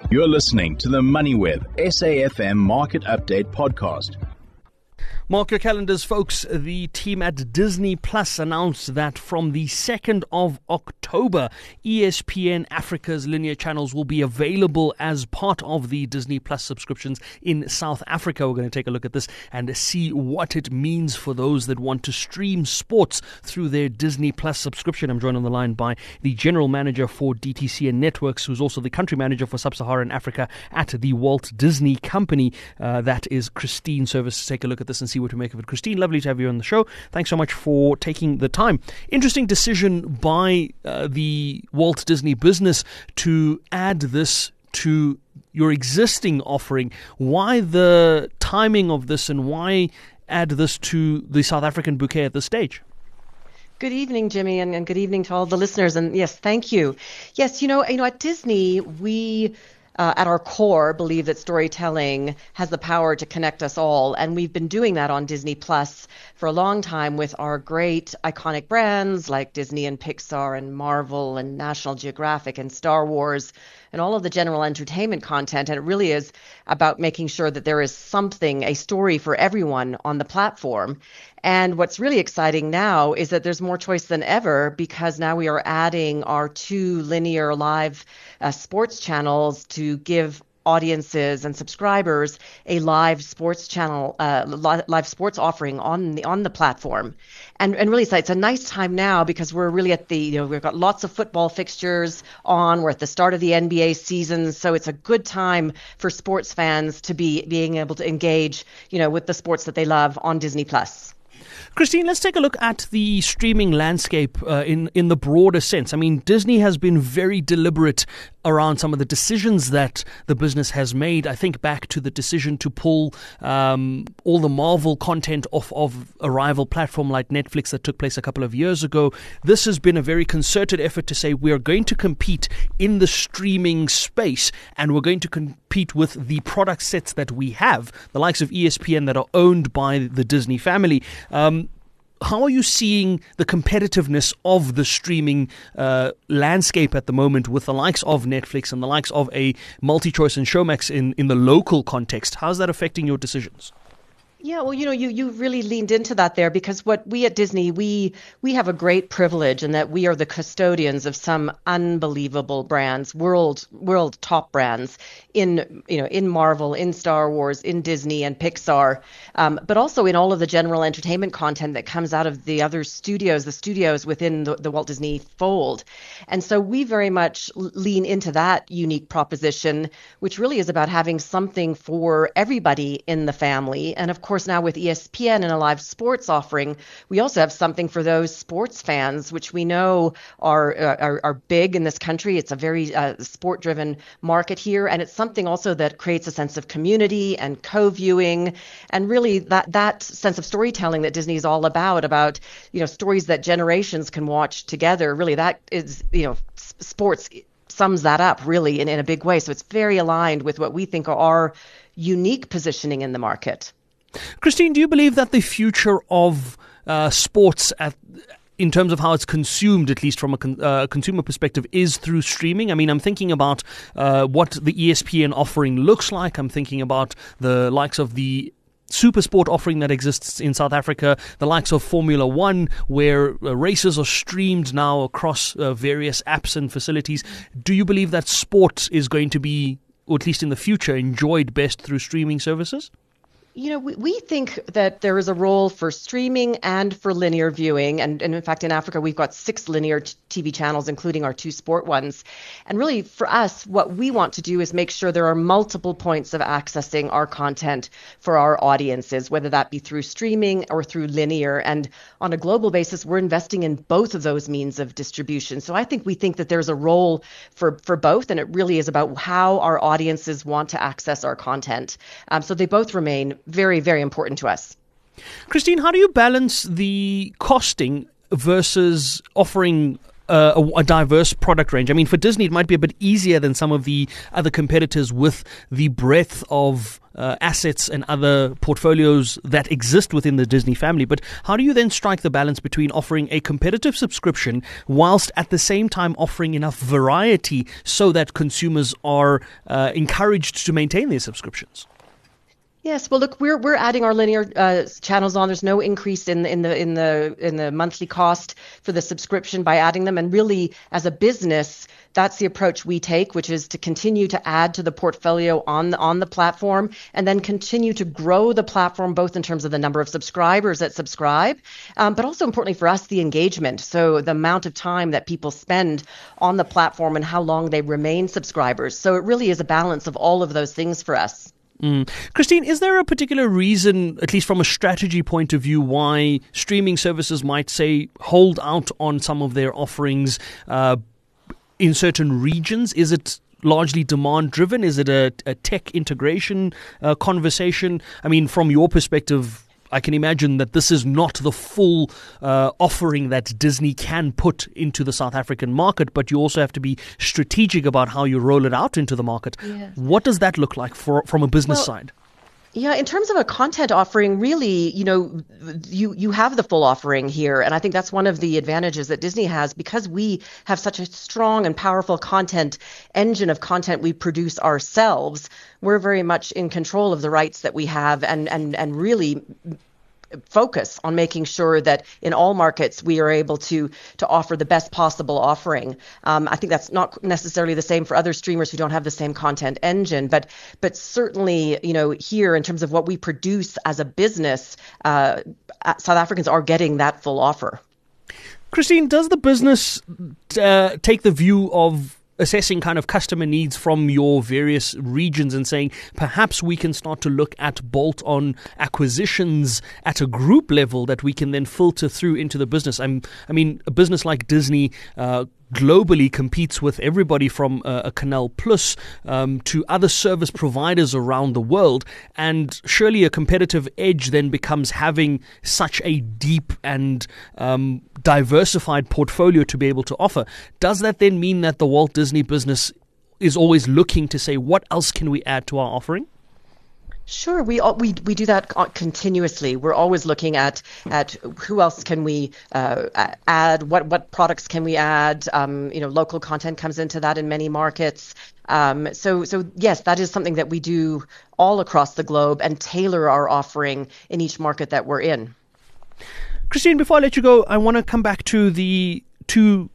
You're listening to the MoneyWeb SAFM Market Update Podcast. Mark your calendars, folks. The team at Disney Plus announced that from the 2nd of October, ESPN Africa's linear channels will be available as part of the Disney Plus subscriptions in South Africa. We're going to take a look at this and see what it means for those that want to stream sports through their Disney Plus subscription. I'm joined on the line by the General Manager for DTC and Networks, who's also the Country Manager for Sub-Saharan Africa at the Walt Disney Company. That is Christine Service. Take a look at this and see what to make of it. Christine, lovely to have you on the show. Thanks so much for taking the time. Interesting decision by the Walt Disney business to add this to your existing offering. Why the timing of this, and why add this to the South African bouquet at this stage? Good evening, Jimmy, and good evening to all the listeners. And yes, thank you. Yes, at Disney, we at our core believe that storytelling has the power to connect us all. And we've been doing that on Disney Plus for a long time with our great iconic brands like Disney and Pixar and Marvel and National Geographic and Star Wars and all of the general entertainment content. And it really is about making sure that there is something, a story for everyone on the platform. And what's really exciting now is that there's more choice than ever, because now we are adding our 2 linear live sports channels to give audiences and subscribers a live sports channel, live sports offering on the platform. And really, it's a nice time now because we're really at the, we've got lots of football fixtures on. We're at the start of the NBA season. So it's a good time for sports fans to being able to engage, with the sports that they love on Disney Plus. Christine, let's take a look at the streaming landscape in the broader sense. I mean, Disney has been very deliberate around some of the decisions that the business has made. I think back to the decision to pull all the Marvel content off of a rival platform like Netflix that took place a couple of years ago. This has been a very concerted effort to say we are going to compete in the streaming space, and we're going to compete with the product sets that we have, the likes of ESPN that are owned by the Disney family. How are you seeing the competitiveness of the streaming landscape at the moment with the likes of Netflix and the likes of a MultiChoice and Showmax in the local context? How's that affecting your decisions? Yeah, well, you really leaned into that there, because what we at Disney, we have a great privilege in that we are the custodians of some unbelievable brands, world top brands in Marvel, in Star Wars, in Disney and Pixar, but also in all of the general entertainment content that comes out of the other studios, the studios within the Walt Disney fold. And so we very much lean into that unique proposition, which really is about having something for everybody in the family. And of course, now with ESPN and a live sports offering, we also have something for those sports fans, which we know are big in this country. It's a very sport-driven market here, and it's something also that creates a sense of community and co-viewing, and really that sense of storytelling that Disney is all about stories that generations can watch together. Really, that is sports sums that up really in a big way. So it's very aligned with what we think are our unique positioning in the market. Christine, do you believe that the future of sports in terms of how it's consumed, at least from a consumer perspective, is through streaming? I mean, I'm thinking about what the ESPN offering looks like. I'm thinking about the likes of the Supersport offering that exists in South Africa, the likes of Formula One, where races are streamed now across various apps and facilities. Do you believe that sport is going to be, or at least in the future, enjoyed best through streaming services? We think that there is a role for streaming and for linear viewing. And in fact, in Africa, we've got 6 linear TV channels, including our 2 sport ones. And really, for us, what we want to do is make sure there are multiple points of accessing our content for our audiences, whether that be through streaming or through linear. And on a global basis, we're investing in both of those means of distribution. So we think that there's a role for both, and it really is about how our audiences want to access our content. So they both remain very, very important to us. Christine, how do you balance the costing versus offering a diverse product range. I mean, for Disney, it might be a bit easier than some of the other competitors with the breadth of assets and other portfolios that exist within the Disney family. But how do you then strike the balance between offering a competitive subscription whilst at the same time offering enough variety so that consumers are encouraged to maintain their subscriptions? Yes, well, look, we're adding our linear channels on. There's no increase in the monthly cost for the subscription by adding them. And really, as a business, that's the approach we take, which is to continue to add to the portfolio on the platform, and then continue to grow the platform both in terms of the number of subscribers that subscribe, but also importantly for us, the engagement. So the amount of time that people spend on the platform and how long they remain subscribers. So it really is a balance of all of those things for us. Christine, is there a particular reason, at least from a strategy point of view, why streaming services might, say, hold out on some of their offerings in certain regions? Is it largely demand driven? Is it a tech integration conversation? I mean, from your perspective, I can imagine that this is not the full offering that Disney can put into the South African market, but you also have to be strategic about how you roll it out into the market. Yes. What does that look like from a business side? Yeah, in terms of a content offering, really, you have the full offering here. And I think that's one of the advantages that Disney has, because we have such a strong and powerful content engine of content we produce ourselves. We're very much in control of the rights that we have and really focus on making sure that in all markets we are able to offer the best possible offering. I think that's not necessarily the same for other streamers who don't have the same content engine, but certainly, here in terms of what we produce as a business, South Africans are getting that full offer. Christine, does the business take the view of assessing kind of customer needs from your various regions and saying perhaps we can start to look at bolt-on acquisitions at a group level that we can then filter through into the business? I mean, a business like Disney globally competes with everybody from a Canal Plus to other service providers around the world, and surely a competitive edge then becomes having such a deep and diversified portfolio to be able to offer. Does that then mean that the Walt Disney business is always looking to say, what else can we add to our offering? Sure, we do that continuously. We're always looking at who else can we add, what products can we add. Local content comes into that in many markets. So yes, that is something that we do all across the globe and tailor our offering in each market that we're in. Christine, before I let you go, I want to come back to the two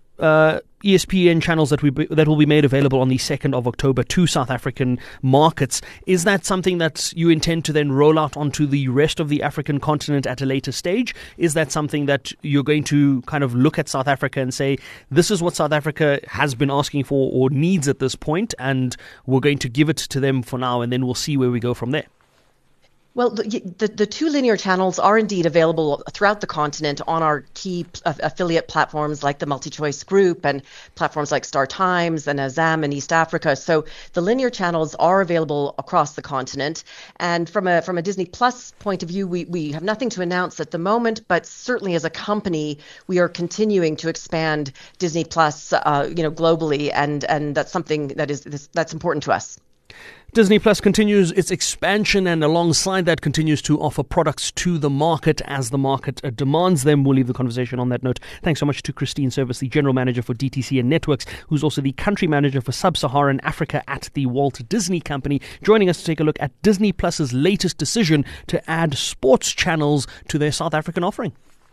ESPN channels that will be made available on the 2nd of October to South African markets. Is that something that you intend to then roll out onto the rest of the African continent at a later stage? Is that something that you're going to kind of look at South Africa and say, this is what South Africa has been asking for or needs at this point, and we're going to give it to them for now, and then we'll see where we go from there? Well, the two linear channels are indeed available throughout the continent on our key affiliate platforms like the MultiChoice Group and platforms like Star Times and Azam in East Africa. So the linear channels are available across the continent. And from a Disney Plus point of view, we have nothing to announce at the moment, but certainly as a company, we are continuing to expand Disney Plus, globally, and that's something that's important to us. Disney Plus continues its expansion, and alongside that continues to offer products to the market as the market demands them. We'll leave the conversation on that note. Thanks so much to Christine Service, the General Manager for DTC and Networks, who's also the Country Manager for Sub-Saharan Africa at the Walt Disney Company, joining us to take a look at Disney Plus's latest decision to add sports channels to their South African offering.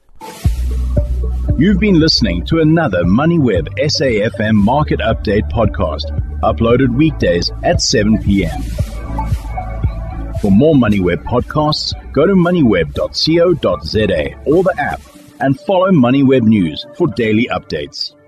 You've been listening to another MoneyWeb SAFM Market Update podcast, uploaded weekdays at 7 p.m. For more MoneyWeb podcasts, go to moneyweb.co.za or the app and follow MoneyWeb News for daily updates.